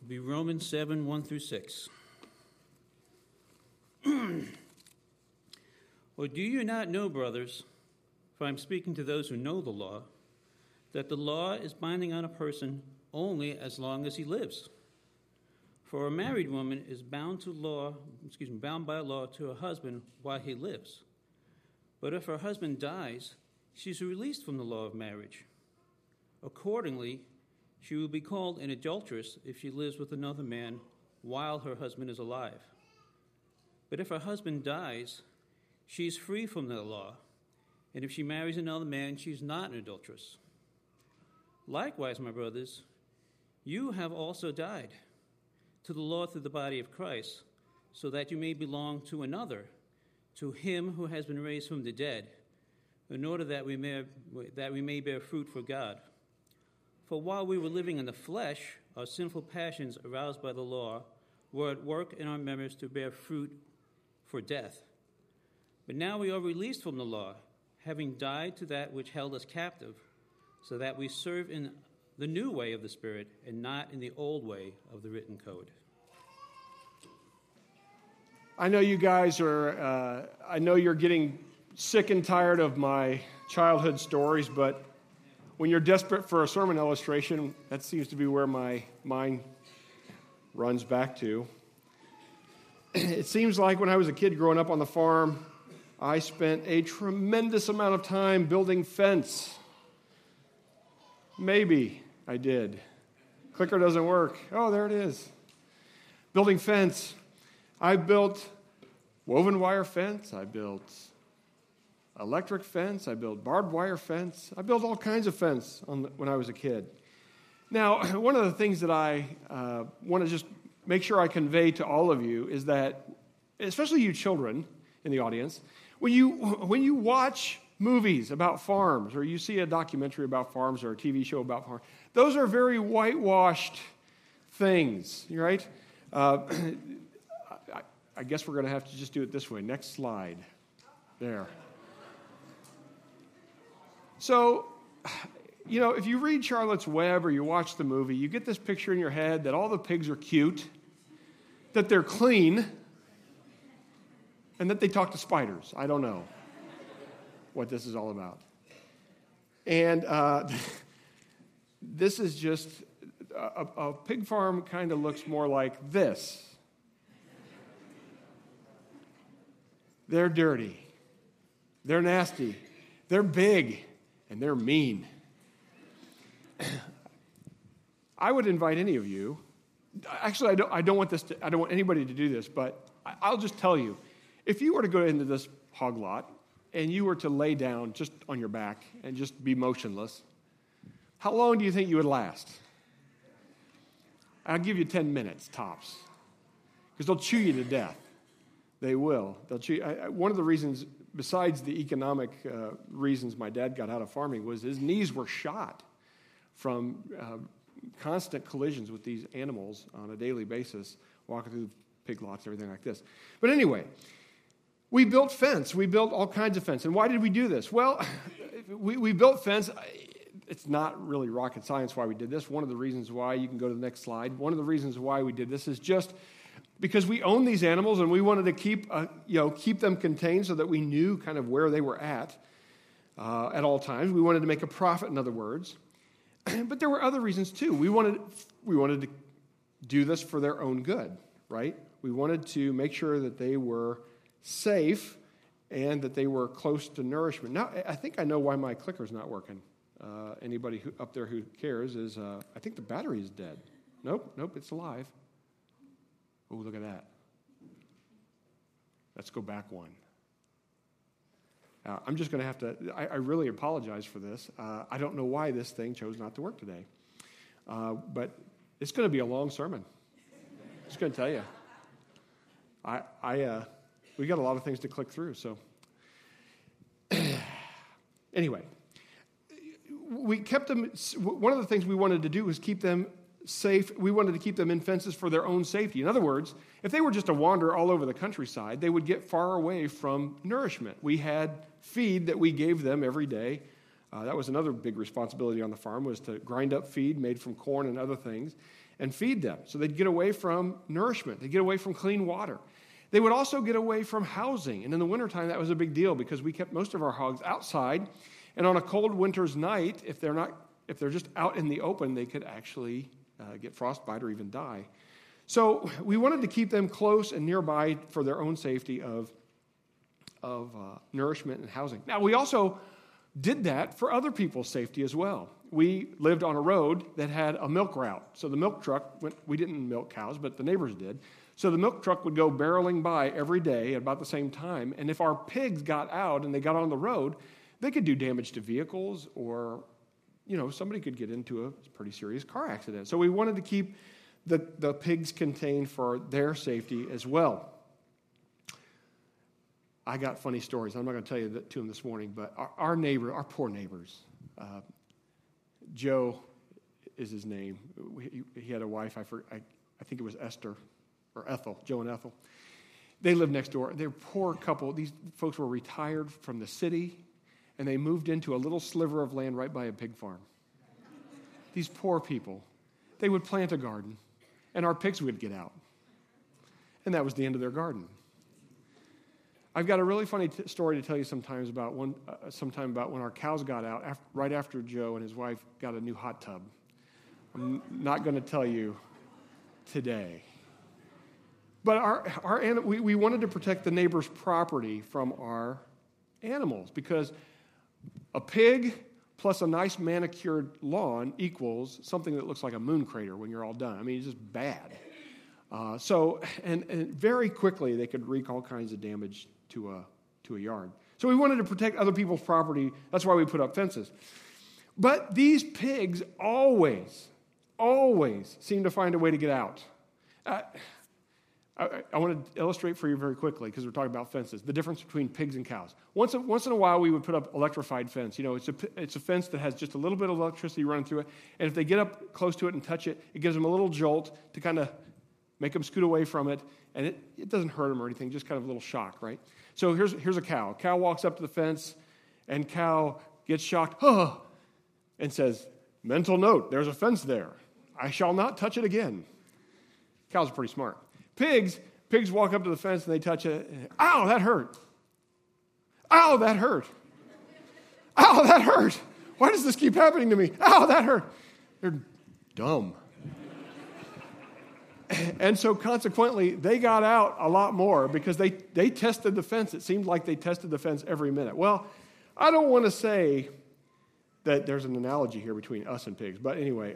be Romans 7, 1 through 6. Or do you not know, brothers, for I'm speaking to those who know the law, that the law is binding on a person only as long as he lives? For a married woman is bound by law to her husband while he lives. But if her husband dies, she is released from the law of marriage. Accordingly, she will be called an adulteress if she lives with another man while her husband is alive. But if her husband dies, she is free from the law, and if she marries another man, she is not an adulteress. Likewise, my brothers, you have also died to the law through the body of Christ, so that you may belong to another, to him who has been raised from the dead, in order that we may bear fruit for God. For while we were living in the flesh, our sinful passions aroused by the law were at work in our members to bear fruit for death. But now we are released from the law, having died to that which held us captive, so that we serve in the new way of the Spirit and not in the old way of the written code. I know you guys I know you're getting sick and tired of my childhood stories, but when you're desperate for a sermon illustration, that seems to be where my mind runs back to. It seems like when I was a kid growing up on the farm, I spent a tremendous amount of time building fence. Maybe I did. Clicker doesn't work. Oh, there it is. Building fence. I built woven wire fence. I built electric fence. I built barbed wire fence. I built all kinds of fence when I was a kid. Now, one of the things that I want to just make sure I convey to all of you is that, especially you children in the audience, when you watch movies about farms, or you see a documentary about farms or a TV show about farms, those are very whitewashed things, right? I guess we're going to have to just do it this way. Next slide. There. So, if you read Charlotte's Web or you watch the movie, you get this picture in your head that all the pigs are cute, that they're clean, and that they talk to spiders. I don't know what this is all about. And this is just, a pig farm kind of looks more like this. They're dirty. They're nasty. They're big. And they're mean. I would invite any of you. Actually, I don't want anybody to do this, but I'll just tell you, if you were to go into this hog lot and you were to lay down just on your back and just be motionless, how long do you think you would last? I'll give you 10 minutes tops, because they'll chew you to death. They will. They'll chew. One of the reasons, besides the economic reasons my dad got out of farming, was his knees were shot from constant collisions with these animals on a daily basis, walking through pig lots and everything like this. But anyway, we built fence. We built all kinds of fence. And why did we do this? Well, we built fence. It's not really rocket science why we did this. One of the reasons why, you can go to the next slide, one of the reasons why we did this is just because we own these animals and we wanted to keep them contained so that we knew kind of where they were at all times. We wanted to make a profit, in other words. But there were other reasons too. We wanted to do this for their own good, right? We wanted to make sure that they were safe and that they were close to nourishment. Now, I think I know why my clicker's not working. Anybody up there who cares is, I think the battery is dead. Nope, it's alive. Oh, look at that. Let's go back one. I'm just going to have to, I really apologize for this. I don't know why this thing chose not to work today. But it's going to be a long sermon. I'm just going to tell you. We got a lot of things to click through, so. Anyway, we kept them, one of the things we wanted to do was keep them safe. We wanted to keep them in fences for their own safety. In other words, if they were just to wander all over the countryside, they would get far away from nourishment. We had feed that we gave them every day. That was another big responsibility on the farm, was to grind up feed made from corn and other things. and feed them. So they'd get away from nourishment. They'd get away from clean water. They would also get away from housing. And in the wintertime, that was a big deal because we kept most of our hogs outside. And on a cold winter's night, if they're just out in the open, they could actually get frostbite or even die. So we wanted to keep them close and nearby for their own safety of nourishment and housing. Now, we also did that for other people's safety as well. We lived on a road that had a milk route. So the milk truck, we didn't milk cows, but the neighbors did. So the milk truck would go barreling by every day at about the same time. And if our pigs got out and they got on the road, they could do damage to vehicles or, somebody could get into a pretty serious car accident. So we wanted to keep the pigs contained for their safety as well. I got funny stories. I'm not going to tell you that to them this morning, but our poor neighbors, Joe is his name. He had a wife, I think it was Esther or Ethel, Joe and Ethel. They lived next door. They're a poor couple. These folks were retired from the city, and they moved into a little sliver of land right by a pig farm. These poor people. They would plant a garden, and our pigs would get out. And that was the end of their garden. I've got a really funny story to tell you sometime about when our cows got out right after Joe and his wife got a new hot tub. I'm not going to tell you today. But we wanted to protect the neighbor's property from our animals because a pig plus a nice manicured lawn equals something that looks like a moon crater when you're all done. I mean, it's just bad. And very quickly they could wreak all kinds of damage to a yard. So we wanted to protect other people's property. That's why we put up fences. But these pigs always seem to find a way to get out. I want to illustrate for you very quickly, because we're talking about fences, the difference between pigs and cows. Once in a while, we would put up electrified fence. It's a fence that has just a little bit of electricity running through it, and if they get up close to it and touch it, it gives them a little jolt to kind of make them scoot away from it, and it doesn't hurt them or anything, just kind of a little shock, right? So here's a cow. Cow walks up to the fence, and cow gets shocked, and says, "Mental note, there's a fence there. I shall not touch it again." Cows are pretty smart. Pigs walk up to the fence and they touch it. And, "Ow, that hurt. Ow, that hurt. Ow, that hurt. Why does this keep happening to me? Ow, that hurt." They're dumb. And so consequently, they got out a lot more because they tested the fence. It seemed like they tested the fence every minute. Well, I don't want to say that there's an analogy here between us and pigs, but anyway,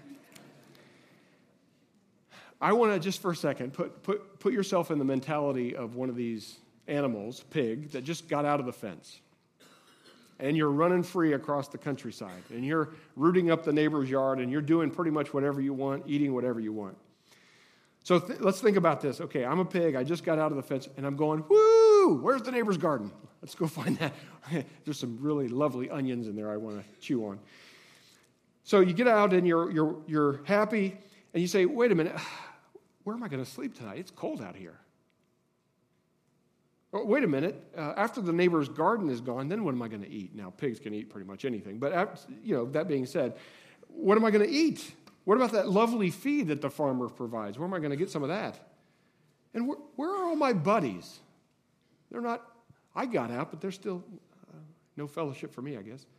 I want to just for a second put yourself in the mentality of one of these animals, pig, that just got out of the fence. And you're running free across the countryside, and you're rooting up the neighbor's yard, and you're doing pretty much whatever you want, eating whatever you want. So let's think about this. Okay, I'm a pig. I just got out of the fence, and I'm going, woo, where's the neighbor's garden? Let's go find that. There's some really lovely onions in there I want to chew on. So you get out, and you're happy, and you say, wait a minute, where am I going to sleep tonight? It's cold out here. Oh, wait a minute, after the neighbor's garden is gone, then what am I going to eat? Now, pigs can eat pretty much anything, but that being said, what am I going to eat? What about that lovely feed that the farmer provides? Where am I going to get some of that? And where are all my buddies? They're not, I got out, but they're still no fellowship for me, I guess.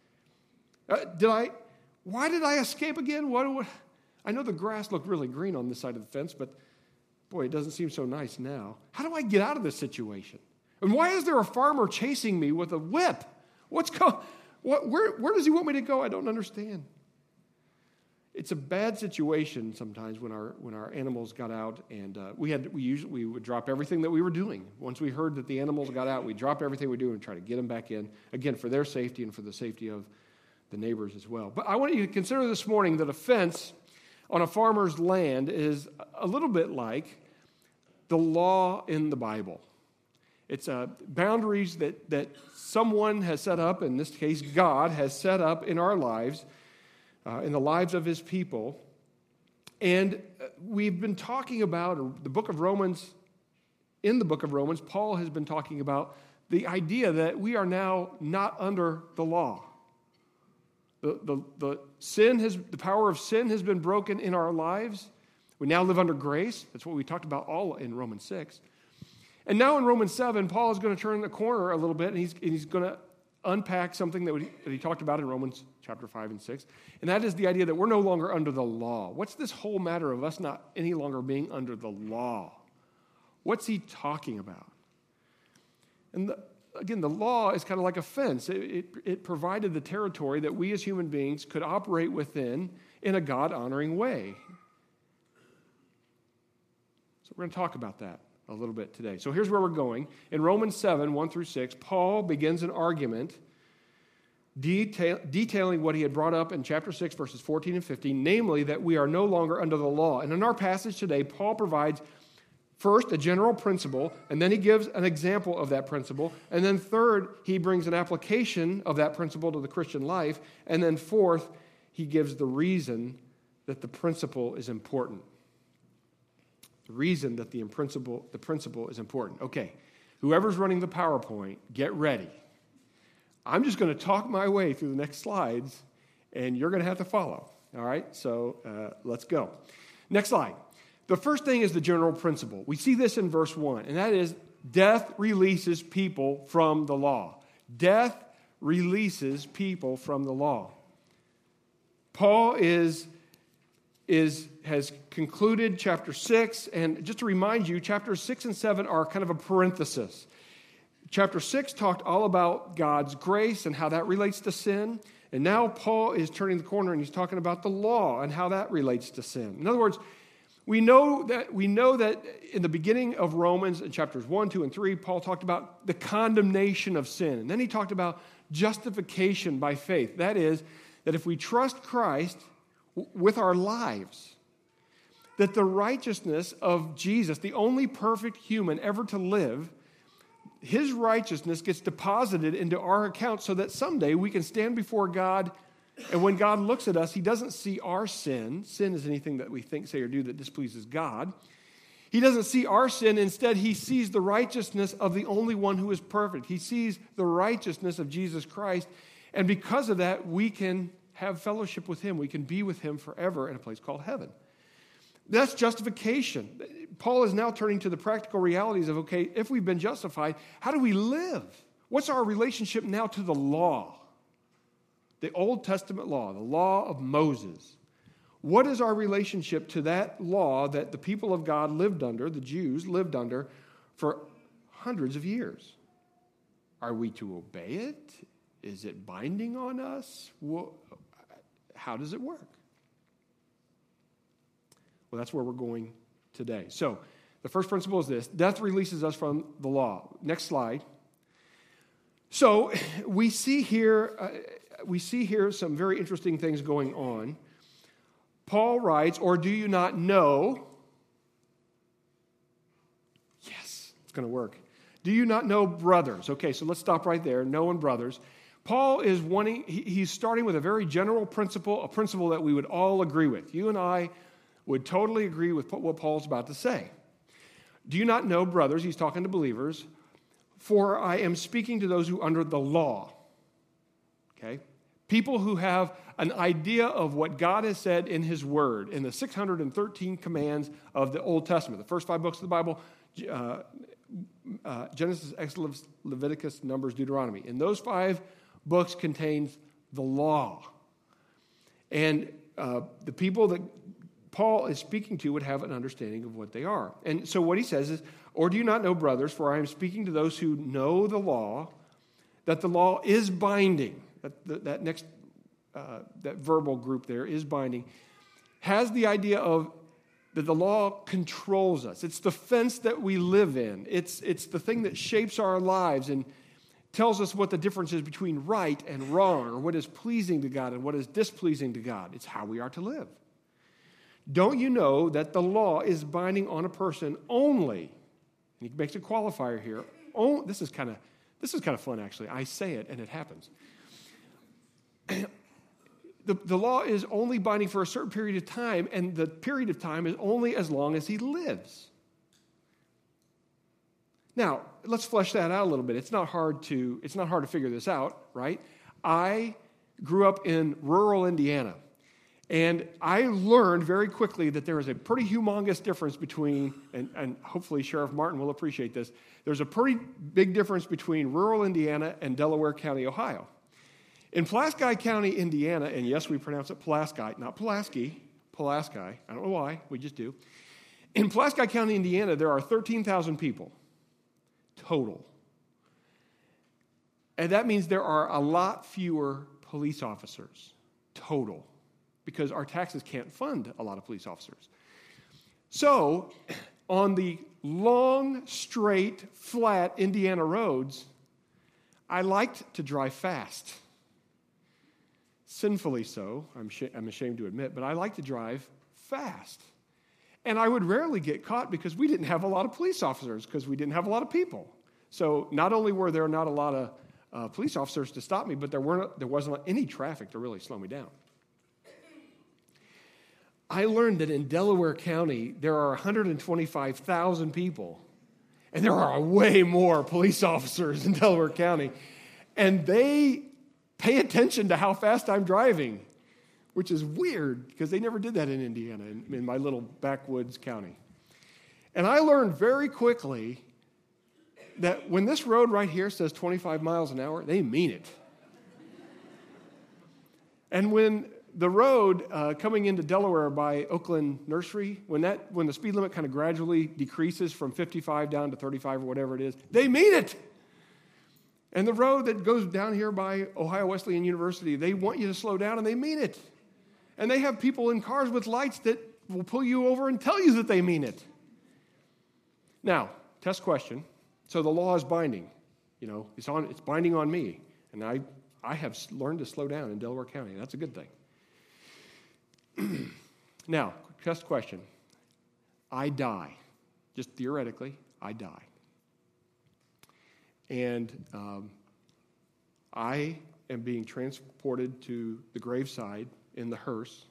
Why did I escape again? I know the grass looked really green on this side of the fence, but boy, it doesn't seem so nice now. How do I get out of this situation? And why is there a farmer chasing me with a whip? Where does he want me to go? I don't understand. It's a bad situation sometimes when our animals got out, and we would drop everything that we were doing. Once we heard that the animals got out, we'd drop everything we do and try to get them back in, again, for their safety and for the safety of the neighbors as well. But I want you to consider this morning that a fence on a farmer's land is a little bit like the law in the Bible. It's boundaries that someone has set up, in this case God has set up in our lives, in the lives of his people. And we've been talking about in the book of Romans, Paul has been talking about the idea that we are now not under the law. The power of sin has been broken in our lives, We now live under grace. That's what we talked about all in Romans 6. And now in Romans 7, Paul is going to turn the corner a little bit, and he's going to unpack something that he talked about in Romans chapter 5 and 6, and that is the idea that we're no longer under the law. What's this whole matter of us not any longer being under the law? What's he talking about? And again, the law is kind of like a fence. It provided the territory that we as human beings could operate within in a God-honoring way. So we're going to talk about that a little bit today. So here's where we're going. In Romans 7, 1 through 6, Paul begins an argument detailing what he had brought up in chapter 6, verses 14 and 15, namely that we are no longer under the law. And in our passage today, Paul provides first a general principle, and then he gives an example of that principle, and then third, he brings an application of that principle to the Christian life, and then fourth, he gives the reason that the principle is important. The reason that the principle is important. Okay, whoever's running the PowerPoint, get ready. I'm just going to talk my way through the next slides, and you're going to have to follow. All right, so let's go. Next slide. The first thing is the general principle. We see this in verse 1, and that is death releases people from the law. Death releases people from the law. Paul has concluded chapter 6, and just to remind you, chapters 6 and 7 are kind of a parenthesis. Chapter 6 talked all about God's grace and how that relates to sin, and now Paul is turning the corner and he's talking about the law and how that relates to sin. In other words, we know that in the beginning of Romans, in chapters 1, 2, and 3, Paul talked about the condemnation of sin, and then he talked about justification by faith. That is, that if we trust Christ with our lives, that the righteousness of Jesus, the only perfect human ever to live, his righteousness gets deposited into our account so that someday we can stand before God, and when God looks at us, he doesn't see our sin. Sin is anything that we think, say, or do that displeases God. He doesn't see our sin. Instead, he sees the righteousness of the only one who is perfect. He sees the righteousness of Jesus Christ, and because of that, we can have fellowship with him. We can be with him forever in a place called heaven. That's justification. Paul is now turning to the practical realities of, okay, if we've been justified, how do we live? What's our relationship now to the law? The Old Testament law, the law of Moses. What is our relationship to that law that the people of God lived under, the Jews lived under, for hundreds of years? Are we to obey it? Is it binding on us? How does it work? Well, that's where we're going today. So, the first principle is this: death releases us from the law. Next slide. So, we see here some very interesting things going on. Paul writes, "Or do you not know?" Yes, it's going to work. Do you not know, brothers? Okay, so let's stop right there. Knowing brothers. Paul is he's starting with a very general principle, a principle that we would all agree with. You and I would totally agree with what Paul's about to say. Do you not know, brothers, he's talking to believers, for I am speaking to those who are under the law. Okay? People who have an idea of what God has said in his word, in the 613 commands of the Old Testament, the first 5 books of the Bible, Genesis, Exodus, Leviticus, Numbers, Deuteronomy. In those 5 books contains the law. And the people that Paul is speaking to would have an understanding of what they are. And so what he says is, or do you not know, brothers, for I am speaking to those who know the law, that the law is binding. That next, that verbal group there is binding, has the idea of that the law controls us. It's the fence that we live in. It's the thing that shapes our lives and tells us what the difference is between right and wrong, or what is pleasing to God and what is displeasing to God. It's how we are to live. Don't you know that the law is binding on a person only? And he makes a qualifier here. This is kind of fun, actually. I say it and it happens. The law is only binding for a certain period of time, and the period of time is only as long as he lives. Now, let's flesh that out a little bit. It's not hard to figure this out, right? I grew up in rural Indiana, And I learned very quickly that there is a pretty humongous difference between, and hopefully Sheriff Martin will appreciate this, there's a pretty big difference between rural Indiana and Delaware County, Ohio. In Pulaski County, Indiana, and yes, we pronounce it Pulaski, not Pulaski, Pulaski. I don't know why, we just do. In Pulaski County, Indiana, there are 13,000 people total. And that means there are a lot fewer police officers total, because our taxes can't fund a lot of police officers. So, on the long, straight, flat Indiana roads, I liked to drive fast. Sinfully so, I'm ashamed to admit, but I like to drive fast. And I would rarely get caught because we didn't have a lot of police officers, because we didn't have a lot of people. So not only were there not a lot of police officers to stop me, but there wasn't any traffic to really slow me down. I learned that in Delaware County, there are 125,000 people, and there are way more police officers in Delaware County, and they pay attention to how fast I'm driving, which is weird because they never did that in Indiana, in my little backwoods county. And I learned very quickly that when this road right here says 25 miles an hour, they mean it. And when the road coming into Delaware by Oakland Nursery, when the speed limit kind of gradually decreases from 55 down to 35 or whatever it is, they mean it. And the road that goes down here by Ohio Wesleyan University, they want you to slow down, and they mean it. And they have people in cars with lights that will pull you over and tell you that they mean it. Now, test question. So the law is binding. It's binding on me. And I have learned to slow down in Delaware County. That's a good thing. Now, test question. I die. Just theoretically, I die. And I am being transported to the graveside in the hearse.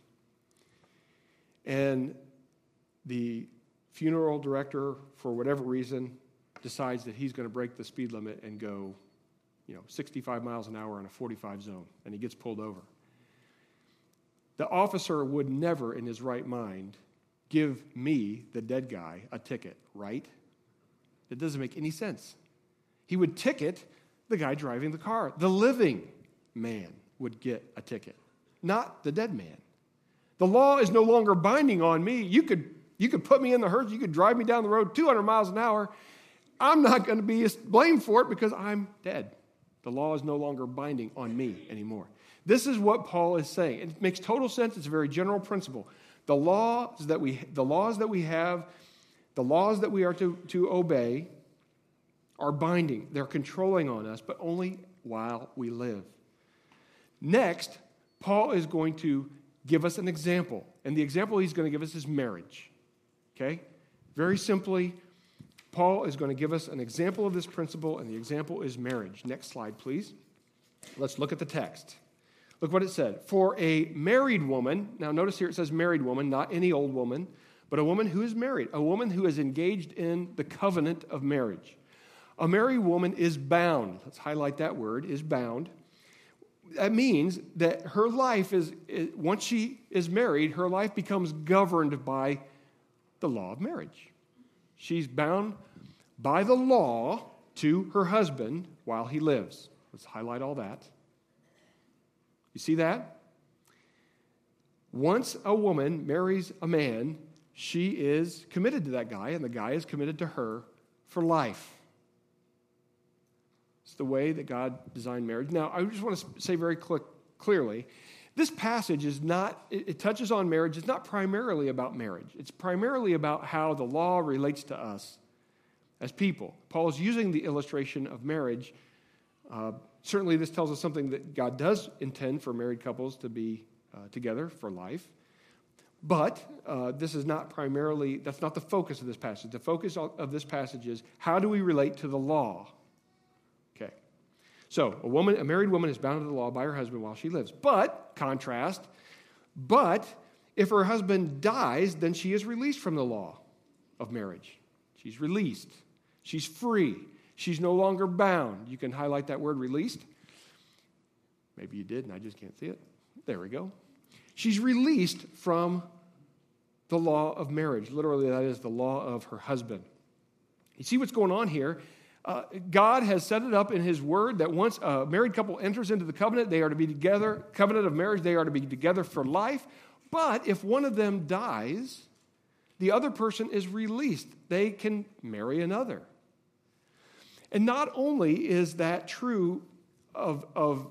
And the funeral director, for whatever reason, decides that he's going to break the speed limit and go, 65 miles an hour in a 45 zone, and he gets pulled over. The officer would never, in his right mind, give me, the dead guy, a ticket, right? It doesn't make any sense. He would ticket the guy driving the car. The living man would get a ticket, not the dead man. The law is no longer binding on me. You could put me in the hearse. You could drive me down the road 200 miles an hour. I'm not going to be blamed for it because I'm dead. The law is no longer binding on me anymore. This is what Paul is saying. It makes total sense. It's a very general principle. The laws that we have, the laws that we are to obey are binding. They're controlling on us, but only while we live. Next, Paul is going to give us an example. And the example he's going to give us is marriage. Okay? Very simply, Paul is going to give us an example of this principle, and the example is marriage. Next slide, please. Let's look at the text. Look what it said. For a married woman, now notice here it says married woman, not any old woman, but a woman who is married, a woman who is engaged in the covenant of marriage. A married woman is bound. Let's highlight that word, is bound. That means that her life is, once she is married, her life becomes governed by the law of marriage. She's bound by the law to her husband while he lives. Let's highlight all that. You see that? Once a woman marries a man, she is committed to that guy, and the guy is committed to her for life. It's the way that God designed marriage. Now, I just want to say very clearly, this passage is not, it touches on marriage. It's not primarily about marriage. It's primarily about how the law relates to us as people. Paul is using the illustration of marriage. Certainly, this tells us something that God does intend for married couples to be together for life. But this is not primarily, that's not the focus of this passage. The focus of this passage is, how do we relate to the law? Okay. So, a married woman is bound to the law by her husband while she lives. But, contrast, if her husband dies, then she is released from the law of marriage. She's released. She's free. She's no longer bound. You can highlight that word, released. Maybe you did, and I just can't see it. There we go. She's released from the law of marriage. Literally, that is the law of her husband. You see what's going on here? God has set it up in his word that once a married couple enters into the covenant, they are to be together, covenant of marriage, they are to be together for life. But if one of them dies, the other person is released. They can marry another. And not only is that true of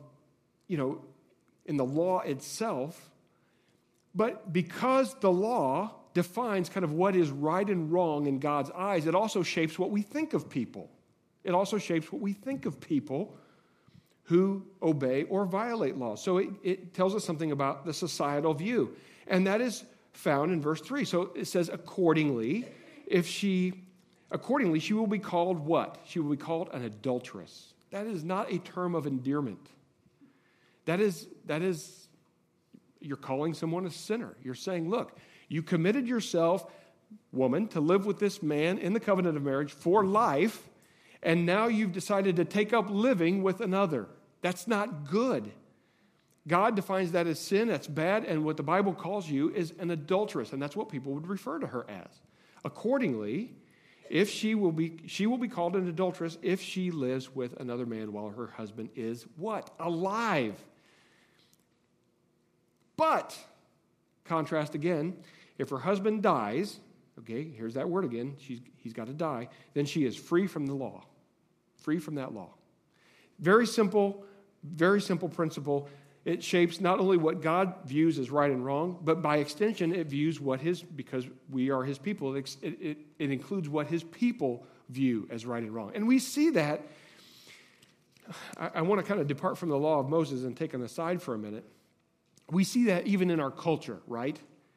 in the law itself, but because the law defines kind of what is right and wrong in God's eyes, it also shapes what we think of people. It also shapes what we think of people who obey or violate laws. So it tells us something about the societal view. And that is found in verse 3. So it says, accordingly, she will be called what? She will be called an adulteress. That is not a term of endearment. That is, you're calling someone a sinner. You're saying, look, you committed yourself, woman, to live with this man in the covenant of marriage for life, and now you've decided to take up living with another. That's not good. God defines that as sin, that's bad, and what the Bible calls you is an adulteress, and that's what people would refer to her as. Accordingly, if she will be called an adulteress if she lives with another man while her husband is what? Alive. But, contrast again, if her husband dies, okay, here's that word again, he's got to die, then she is free from the law. Free from that law. Very simple principle. It shapes not only what God views as right and wrong, but by extension, it views because we are his people, it includes what his people view as right and wrong. And we see that. I want to kind of depart from the law of Moses and take an aside for a minute. We see that even in our culture, right?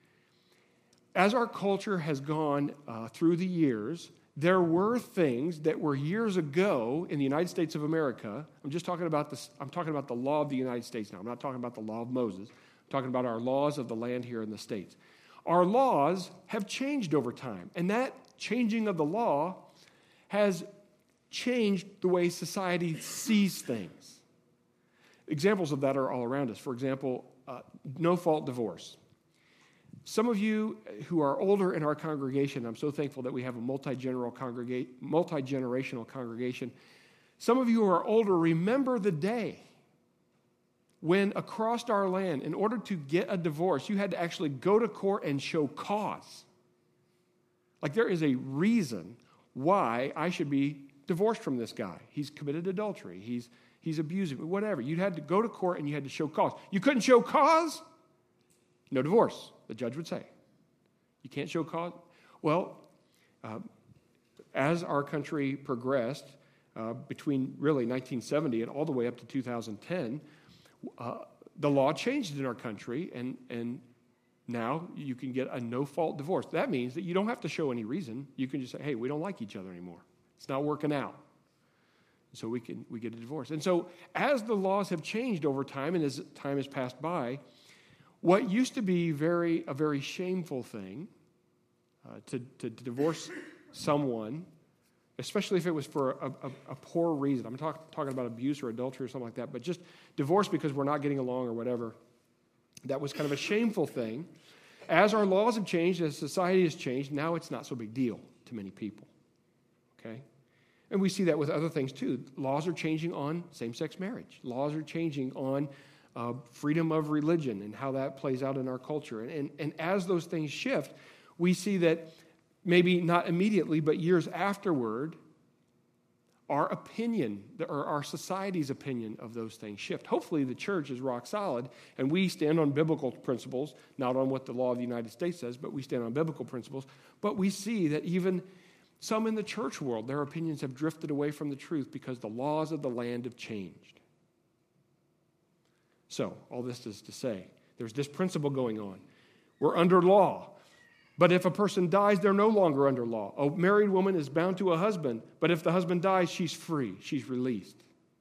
As our culture has gone through the years, there were things that were years ago in the United States of America. I'm talking about the law of the United States now. I'm not talking about the law of Moses. I'm talking about our laws of the land here in the States. Our laws have changed over time, and that changing of the law has changed the way society sees things. Examples of that are all around us. For example, no-fault divorce. Some of you who are older in our congregation, I'm so thankful that we have a multi-generational congregation. Some of you who are older remember the day when across our land, in order to get a divorce, you had to actually go to court and show cause. Like there is a reason why I should be divorced from this guy. He's committed adultery. He's abusing me, whatever. You had to go to court and you had to show cause. You couldn't show cause? No divorce, the judge would say. You can't show cause? Well, as our country progressed between really 1970 and all the way up to 2010, the law changed in our country, and now you can get a no-fault divorce. That means that you don't have to show any reason. You can just say, hey, we don't like each other anymore. It's not working out. So we get a divorce. And so as the laws have changed over time and as time has passed by, what used to be a very shameful thing to divorce someone, especially if it was for a poor reason. I'm talking about abuse or adultery or something like that, but just divorce because we're not getting along or whatever. That was kind of a shameful thing. As our laws have changed, as society has changed, now it's not so big deal to many people. Okay? And we see that with other things too. Laws are changing on same-sex marriage. Laws are changing on freedom of religion and how that plays out in our culture. And as those things shift, we see that maybe not immediately, but years afterward, our opinion, or our society's opinion of those things shift. Hopefully the church is rock solid, and we stand on biblical principles, not on what the law of the United States says, but we stand on biblical principles. But we see that even some in the church world, their opinions have drifted away from the truth because the laws of the land have changed. So, all this is to say, there's this principle going on. We're under law. But if a person dies, they're no longer under law. A married woman is bound to a husband, but if the husband dies, she's free. She's released.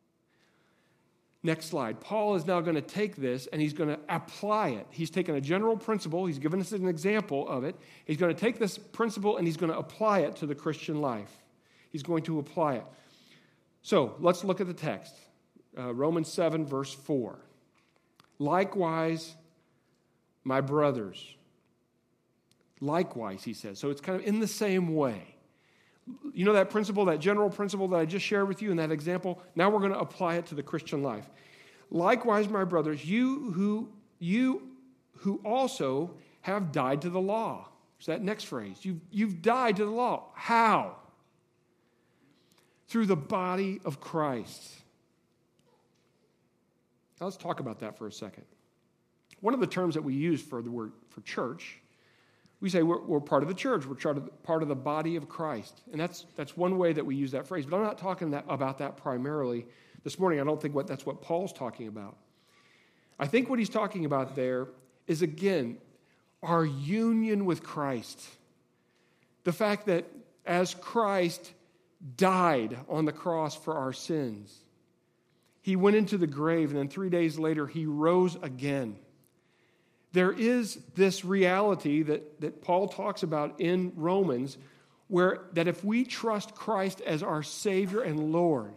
Next slide. Paul is now going to take this and he's going to apply it. He's taken a general principle. He's given us an example of it. He's going to take this principle and he's going to apply it to the Christian life. He's going to apply it. So, let's look at the text. Romans 7, verse 4. Likewise, my brothers, likewise, he says. So it's kind of in the same way. You know that principle, that general principle that I just shared with you in that example? Now we're going to apply it to the Christian life. Likewise, my brothers, you who also have died to the law. It's that next phrase. You've died to the law. How? Through the body of Christ. Now let's talk about that for a second. One of the terms that we use for the word for church, we say we're part of the church. We're part of the body of Christ. And that's one way that we use that phrase. But I'm not talking about that primarily this morning. I don't think that's what Paul's talking about. I think what he's talking about there is, again, our union with Christ. The fact that as Christ died on the cross for our sins, he went into the grave, and then 3 days later, he rose again. There is this reality that Paul talks about in Romans, where that if we trust Christ as our Savior and Lord,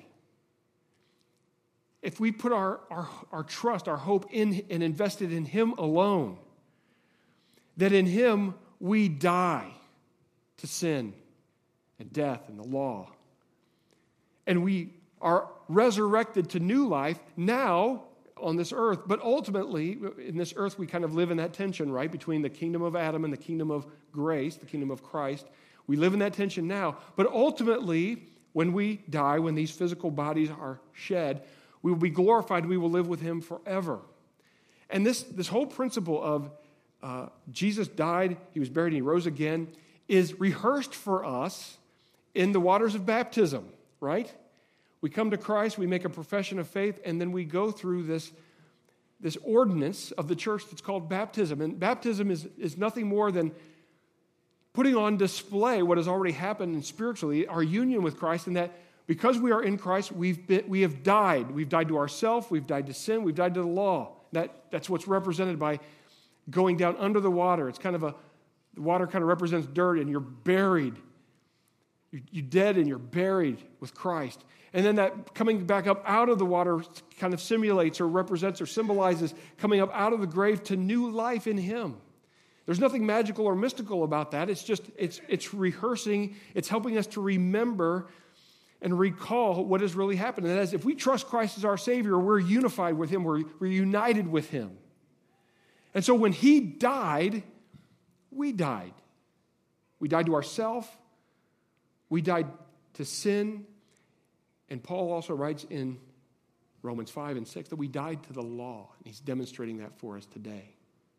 if we put our trust, our hope in and invested in him alone, that in him we die to sin and death and the law. And we are resurrected to new life now on this earth. But ultimately, in this earth, we kind of live in that tension, right, between the kingdom of Adam and the kingdom of grace, the kingdom of Christ. We live in that tension now. But ultimately, when we die, when these physical bodies are shed, we will be glorified. We will live with him forever. And this whole principle of Jesus died, he was buried, and he rose again, is rehearsed for us in the waters of baptism, right? We come to Christ, we make a profession of faith, and then we go through this ordinance of the church that's called baptism. And baptism is nothing more than putting on display what has already happened spiritually, our union with Christ, and that because we are in Christ, we have died. We've died to ourselves, we've died to sin, we've died to the law. That's what's represented by going down under the water. It's kind of the water kind of represents dirt, and you're buried. You're dead and you're buried with Christ. And then that coming back up out of the water kind of simulates or represents or symbolizes coming up out of the grave to new life in him. There's nothing magical or mystical about that. It's rehearsing. It's helping us to remember and recall what has really happened. And that is, if we trust Christ as our Savior, we're unified with him. We're united with him. And so when he died, we died. We died to ourselves. We died to sin. And Paul also writes in Romans 5 and 6 that we died to the law. And he's demonstrating that for us today.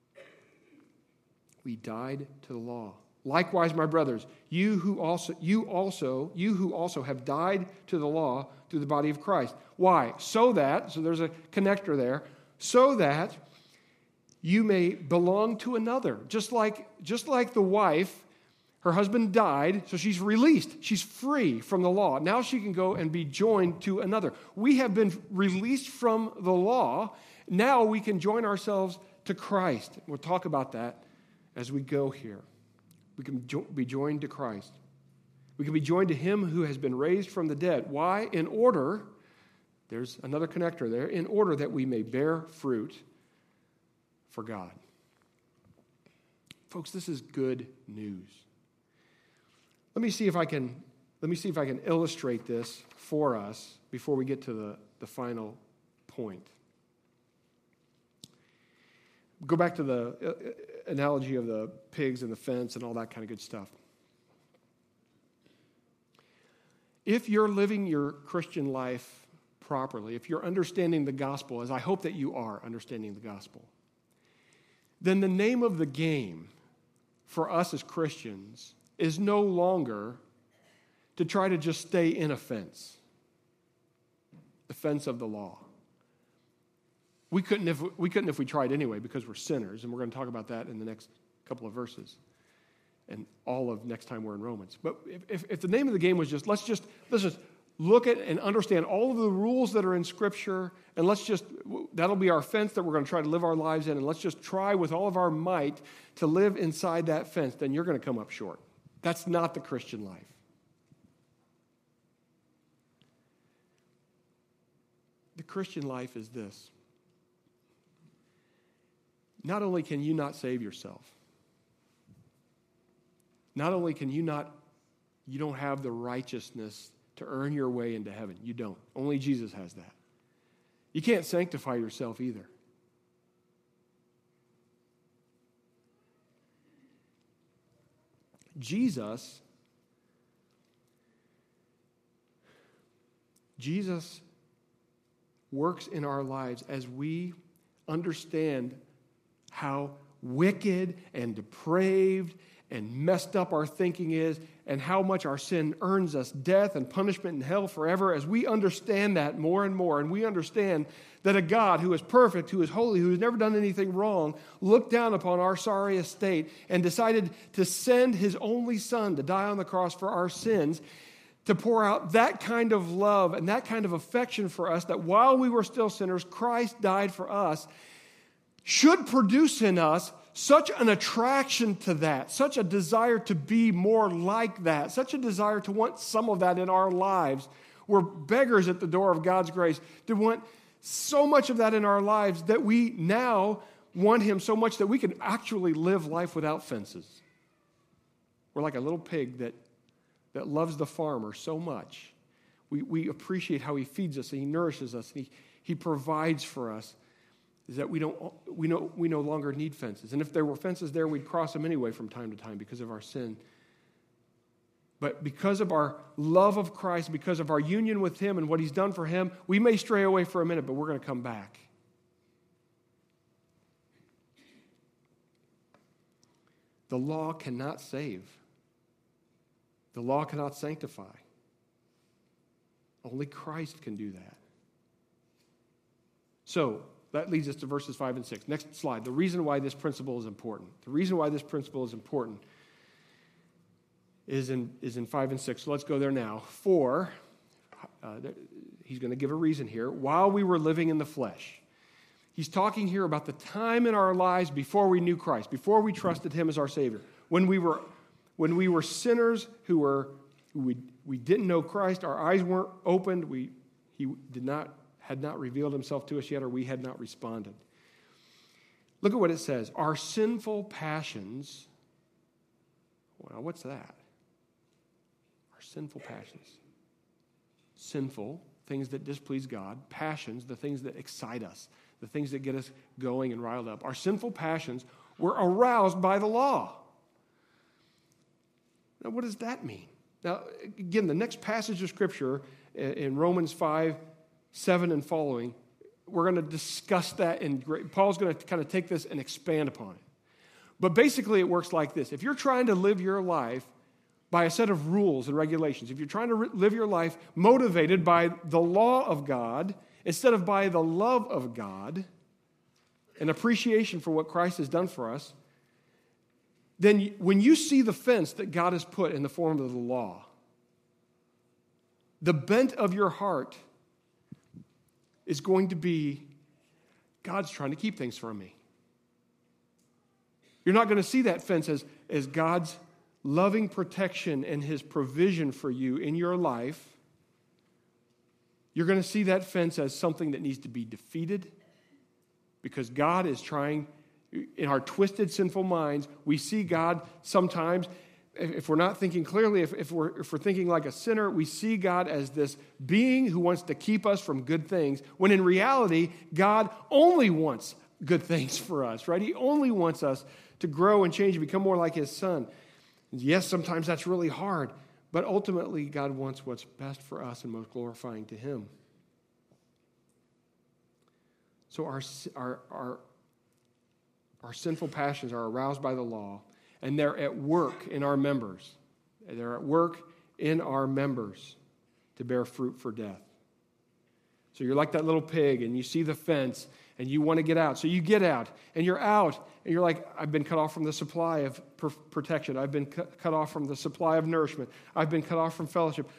We died to the law. Likewise, my brothers, you who also have died to the law through the body of Christ. Why? So there's a connector there, so that you may belong to another. Just like the wife, her husband died, so she's released. She's free from the law. Now she can go and be joined to another. We have been released from the law. Now we can join ourselves to Christ. We'll talk about that as we go here. We can be joined to Christ. We can be joined to him who has been raised from the dead. Why? In order, there's another connector there, in order that we may bear fruit for God. Folks, this is good news. Let me see if I can illustrate this for us before we get to the final point. Go back to the analogy of the pigs and the fence and all that kind of good stuff. If you're living your Christian life properly, if you're understanding the gospel, as I hope that you are understanding the gospel, then the name of the game for us as Christians is no longer to try to just stay in a fence, the fence of the law. We couldn't if we tried anyway, because we're sinners, and we're going to talk about that in the next couple of verses and all of next time we're in Romans. But if the name of the game was let's just look at and understand all of the rules that are in Scripture, and that'll be our fence that we're going to try to live our lives in, and let's just try with all of our might to live inside that fence, then you're going to come up short. That's not the Christian life. The Christian life is this. not only can you not save yourself, not only can you don't have the righteousness to earn your way into heaven. You don't. Only Jesus has that. You can't sanctify yourself either. Jesus works in our lives as we understand how wicked and depraved and messed up our thinking is, and how much our sin earns us death and punishment and hell forever. As we understand that more and more, and we understand that a God who is perfect, who is holy, who has never done anything wrong, looked down upon our sorry estate and decided to send his only Son to die on the cross for our sins, to pour out that kind of love and that kind of affection for us, that while we were still sinners, Christ died for us, should produce in us such an attraction to that, such a desire to be more like that, such a desire to want some of that in our lives. We're beggars at the door of God's grace, to want so much of that in our lives that we now want him so much that we can actually live life without fences. We're like a little pig that loves the farmer so much. We appreciate how he feeds us and he nourishes us and he provides for us. Is that we no longer need fences. And if there were fences there, we'd cross them anyway from time to time because of our sin. But because of our love of Christ, because of our union with him and what he's done for him, we may stray away for a minute, but we're going to come back. The law cannot save. The law cannot sanctify. Only Christ can do that. So, that leads us to verses 5 and 6. Next slide. The reason why this principle is important. The reason why this principle is important is in 5 and 6. So let's go there now. For, he's going to give a reason here, while we were living in the flesh. He's talking here about the time in our lives before we knew Christ, before we trusted him as our Savior. When we were sinners who we didn't know Christ, our eyes weren't opened, he had not revealed himself to us yet, or we had not responded. Look at what it says. Our sinful passions. Well, what's that? Our sinful passions. Sinful, things that displease God. Passions, the things that excite us, the things that get us going and riled up. Our sinful passions were aroused by the law. Now, what does that mean? Now, again, the next passage of Scripture in Romans 5:7 and following, we're going to discuss that in great. Paul's going to kind of take this and expand upon it. But basically it works like this. If you're trying to live your life by a set of rules and regulations, if you're trying to live your life motivated by the law of God instead of by the love of God and appreciation for what Christ has done for us, then when you see the fence that God has put in the form of the law, the bent of your heart is going to be, God's trying to keep things from me. You're not going to see that fence as God's loving protection and his provision for you in your life. You're going to see that fence as something that needs to be defeated because God is trying, in our twisted, sinful minds, we see God sometimes, if we're not thinking clearly, if we're thinking like a sinner, we see God as this being who wants to keep us from good things, when in reality, God only wants good things for us, right? He only wants us to grow and change and become more like his Son. Yes, sometimes that's really hard, but ultimately, God wants what's best for us and most glorifying to him. So our sinful passions are aroused by the law, and they're at work in our members. They're at work in our members to bear fruit for death. So you're like that little pig, and you see the fence, and you want to get out. So you get out, and you're like, I've been cut off from the supply of protection. I've been cut off from the supply of nourishment. I've been cut off from fellowship.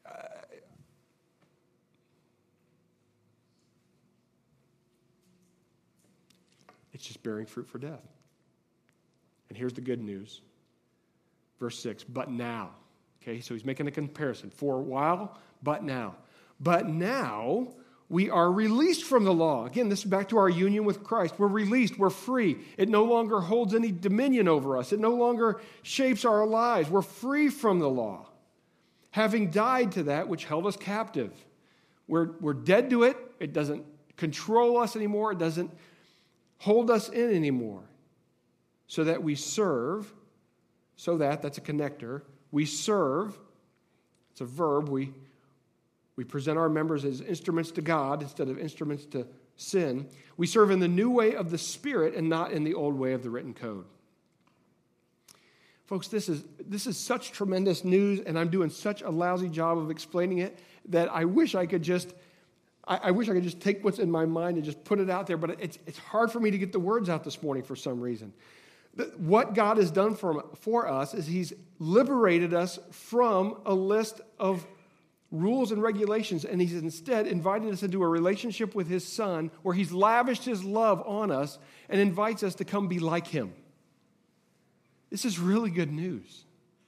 It's just bearing fruit for death. And here's the good news. Verse 6, but now. Okay, so he's making a comparison. For a while, but now. But now, we are released from the law. Again, this is back to our union with Christ. We're released. We're free. It no longer holds any dominion over us. It no longer shapes our lives. We're free from the law, having died to that which held us captive. We're dead to it. It doesn't control us anymore. It doesn't hold us in anymore. So that we serve, that's a connector. We serve, it's a verb. We present our members as instruments to God instead of instruments to sin. We serve in the new way of the Spirit and not in the old way of the written code. Folks, this is such tremendous news, and I'm doing such a lousy job of explaining it that I wish I could just take what's in my mind and just put it out there, but it's hard for me to get the words out this morning for some reason. What God has done for us is He's liberated us from a list of rules and regulations, and He's instead invited us into a relationship with His Son where He's lavished His love on us and invites us to come be like Him. This is really good news.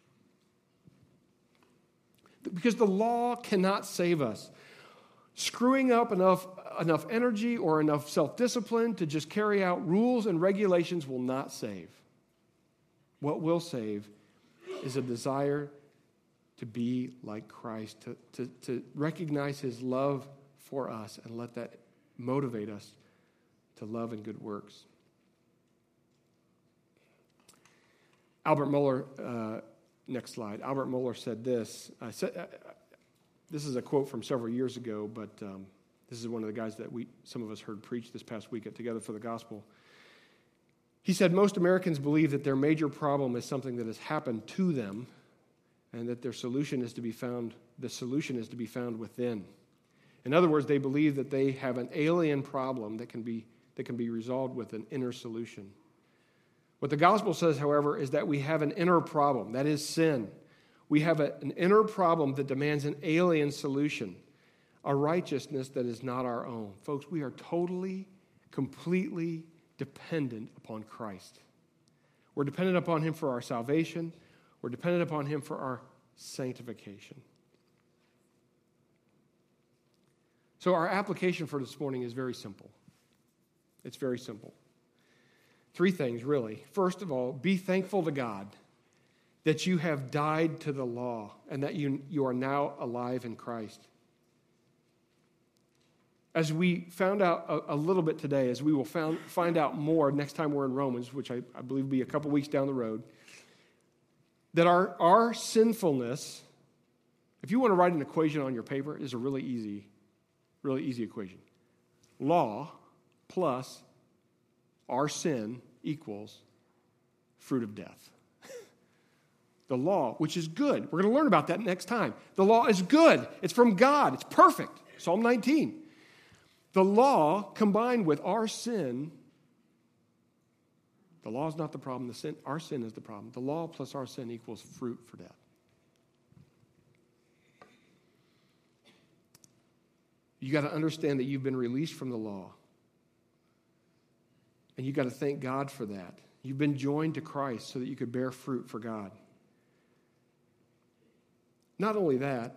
Because the law cannot save us. Screwing up enough energy or enough self-discipline to just carry out rules and regulations will not save. What will save is a desire to be like Christ, to recognize His love for us and let that motivate us to love and good works. Albert Mohler, next slide. Albert Mohler said this. This is a quote from several years ago, but this is one of the guys that some of us heard preach this past week at Together for the Gospel. He said, most Americans believe that their major problem is something that has happened to them and that the solution is to be found within. In other words, they believe that they have an alien problem that can be resolved with an inner solution. What the gospel says, however, is that we have an inner problem, that is sin. We have an inner problem that demands an alien solution, a righteousness that is not our own. Folks, we are totally, completely dependent upon Christ. We're dependent upon Him for our salvation. We're dependent upon Him for our sanctification. So our application for this morning is very simple. It's very simple. 3 things, really. First of all, be thankful to God that you have died to the law and that you are now alive in Christ. As we found out a little bit today, as we will find out more next time we're in Romans, which I believe will be a couple weeks down the road, that our sinfulness, if you want to write an equation on your paper, is a really easy equation. Law plus our sin equals fruit of death. The law, which is good. We're going to learn about that next time. The law is good. It's from God. It's perfect. Psalm 19. The law combined with our sin, the law is not the problem. Our sin is the problem. The law plus our sin equals fruit for death. You got to understand that you've been released from the law. And you got to thank God for that. You've been joined to Christ so that you could bear fruit for God. Not only that,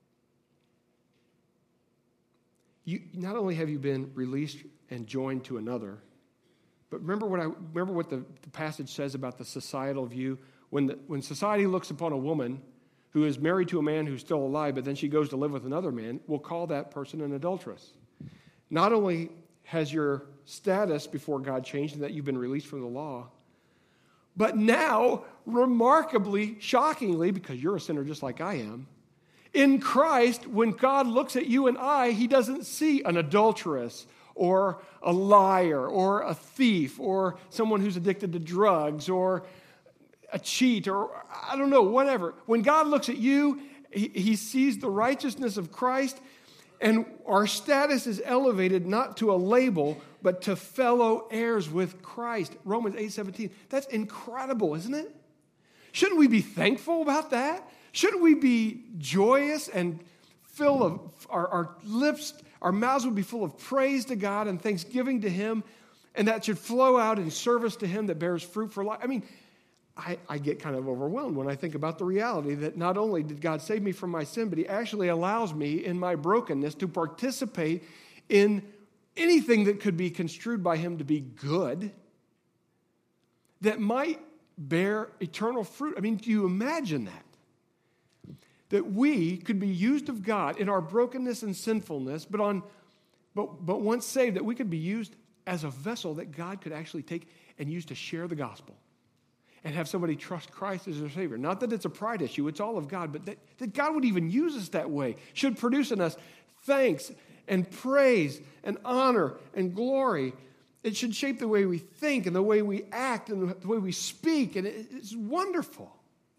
not only have you been released and joined to another, but remember what the passage says about the societal view. When society looks upon a woman who is married to a man who's still alive, but then she goes to live with another man, we'll call that person an adulteress. Not only has your status before God changed and that you've been released from the law, but now, remarkably, shockingly, because you're a sinner just like I am, in Christ, when God looks at you and I, He doesn't see an adulteress or a liar or a thief or someone who's addicted to drugs or a cheat or I don't know, whatever. When God looks at you, He sees the righteousness of Christ, and our status is elevated not to a label, but to fellow heirs with Christ. Romans 8:17. That's incredible, isn't it? Shouldn't we be thankful about that? Shouldn't we be joyous and full of our lips, our mouths would be full of praise to God and thanksgiving to Him, and that should flow out in service to Him that bears fruit for life? I mean, I get kind of overwhelmed when I think about the reality that not only did God save me from my sin, but He actually allows me in my brokenness to participate in anything that could be construed by him to be good that might bear eternal fruit. I mean, do you imagine that? That we could be used of God in our brokenness and sinfulness, but once saved, that we could be used as a vessel that God could actually take and use to share the gospel and have somebody trust Christ as their Savior. Not that it's a pride issue, it's all of God, but that God would even use us that way should produce in us thanks and praise and honor and glory. It should shape the way we think and the way we act and the way we speak, and it's wonderful.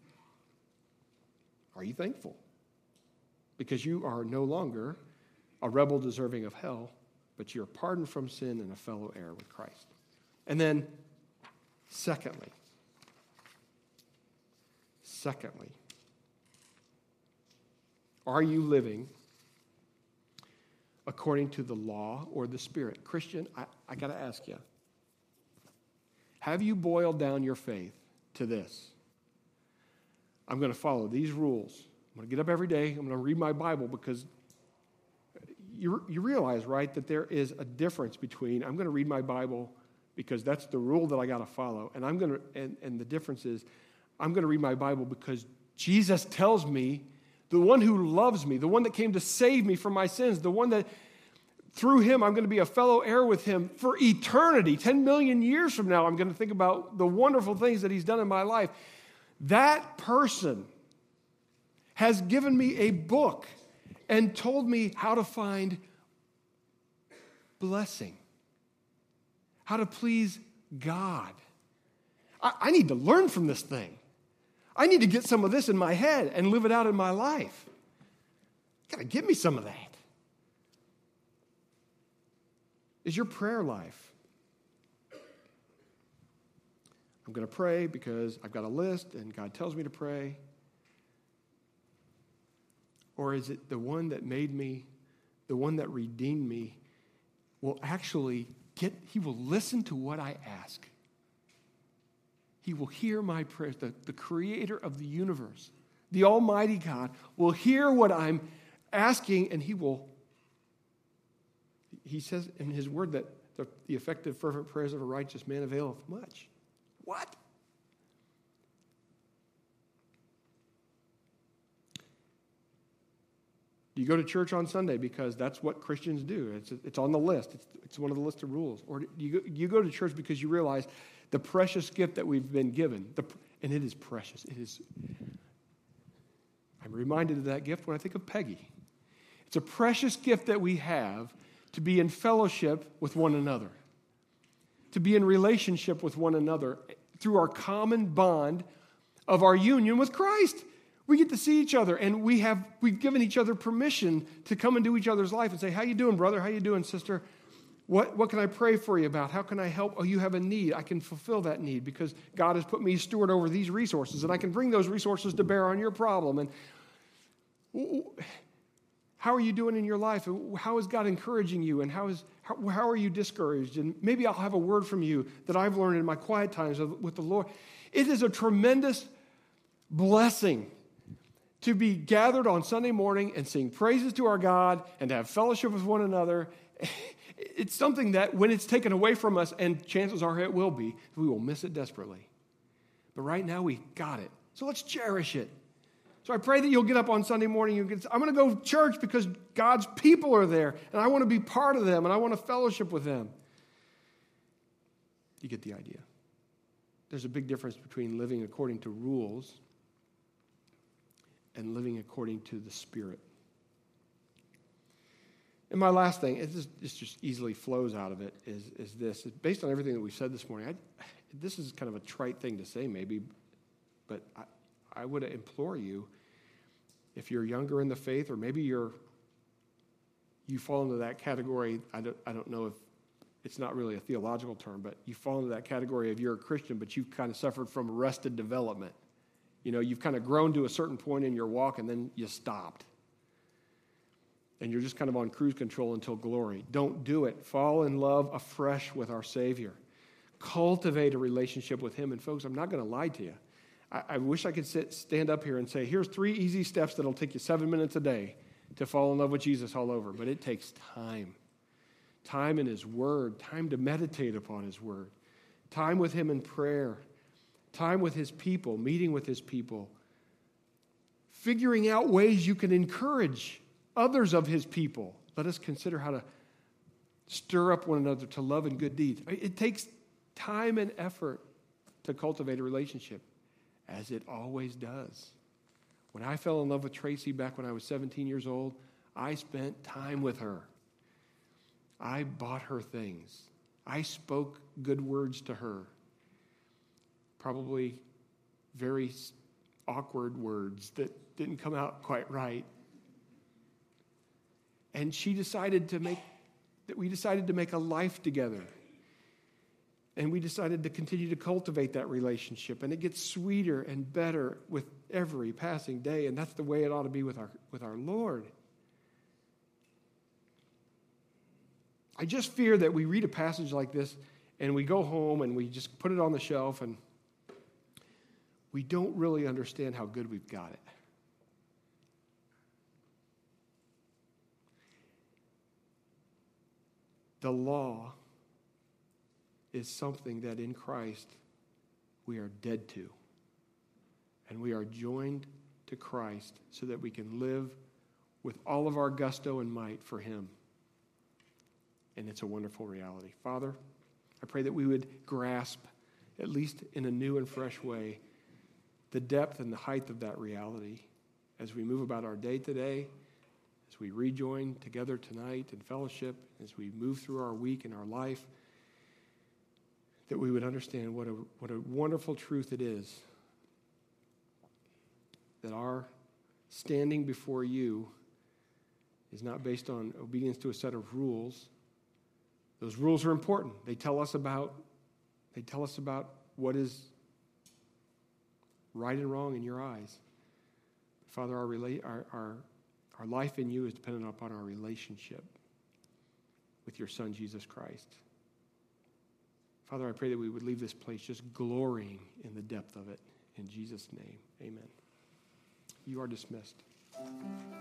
Are you thankful? Because you are no longer a rebel deserving of hell, but you're pardoned from sin and a fellow heir with Christ. And then, secondly, are you living according to the law or the Spirit? Christian, I got to ask you, have you boiled down your faith to this? I'm going to follow these rules. I'm going to get up every day. I'm going to read my Bible, because you realize, right, that there is a difference between I'm going to read my Bible because that's the rule that I got to follow, and the difference is I'm going to read my Bible because Jesus tells me, the one who loves me, the one that came to save me from my sins, the one that through him I'm going to be a fellow heir with him for eternity. 10 million years from now, I'm going to think about the wonderful things that he's done in my life. That person has given me a book and told me how to find blessing, how to please God. I need to learn from this thing. I need to get some of this in my head and live it out in my life. Got to give me some of that. Is your prayer life? I'm going to pray because I've got a list and God tells me to pray. Or is it the one that made me, the one that redeemed me, will actually he will listen to what I ask. He will hear my prayers. The creator of the universe, the Almighty God, will hear what I'm asking, and he says in his word that the effective, fervent prayers of a righteous man availeth much. What? Do you go to church on Sunday because that's what Christians do? It's on the list. It's one of the list of rules. Or do you go to church because you realize the precious gift that we've been given, and it is precious. I'm reminded of that gift when I think of Peggy. It's a precious gift that we have to be in fellowship with one another, to be in relationship with one another through our common bond of our union with Christ. We get to see each other, and we've given each other permission to come into each other's life and say, how you doing, brother? How you doing, sister? What can I pray for you about? How can I help? Oh, you have a need. I can fulfill that need because God has put me steward over these resources, and I can bring those resources to bear on your problem. And how are you doing in your life? How is God encouraging you? And how are you discouraged? And maybe I'll have a word from you that I've learned in my quiet times with the Lord. It is a tremendous blessing to be gathered on Sunday morning and sing praises to our God and to have fellowship with one another. It's something that when it's taken away from us, and chances are it will be, we will miss it desperately. But right now we got it. So let's cherish it. So I pray that you'll get up on Sunday morning. I'm going to go to church because God's people are there, and I want to be part of them, and I want to fellowship with them. You get the idea. There's a big difference between living according to rules and living according to the Spirit. And my last thing, it just easily flows out of it, is this. Based on everything that we've said this morning, this is kind of a trite thing to say maybe, but I would implore you, if you're younger in the faith, or maybe you fall into that category, I don't know if it's not really a theological term, but you fall into that category of you're a Christian, but you've kind of suffered from arrested development. You know, you've kind of grown to a certain point in your walk, and then you stopped. And you're just kind of on cruise control until glory. Don't do it. Fall in love afresh with our Savior. Cultivate a relationship with Him. And folks, I'm not going to lie to you. I wish I could stand up here and say, here's 3 easy steps that'll take you 7 minutes a day to fall in love with Jesus all over. But it takes time. time in his word, time to meditate upon his word, time with him in prayer, time with his people, meeting with his people, figuring out ways you can encourage others of his people. Let us consider how to stir up one another to love and good deeds. It takes time and effort to cultivate a relationship, as it always does. When I fell in love with Tracy back when I was 17 years old, I spent time with her. I bought her things. I spoke good words to her. Probably very awkward words that didn't come out quite right. And we decided to make a life together. And we decided to continue to cultivate that relationship. And it gets sweeter and better with every passing day. And that's the way it ought to be with our Lord. I just fear that we read a passage like this and we go home and we just put it on the shelf and we don't really understand how good we've got it. The law is something that in Christ we are dead to. And we are joined to Christ so that we can live with all of our gusto and might for him. And it's a wonderful reality. Father, I pray that we would grasp, at least in a new and fresh way, the depth and the height of that reality as we move about our day today, as we rejoin together tonight in fellowship, as we move through our week and our life, that we would understand what a wonderful truth it is that our standing before you is not based on obedience to a set of rules. Those rules are important. They tell us about what is right and wrong in your eyes. Father, our life in you is dependent upon our relationship with your Son, Jesus Christ. Father, I pray that we would leave this place just glorying in the depth of it. In Jesus' name, amen. You are dismissed.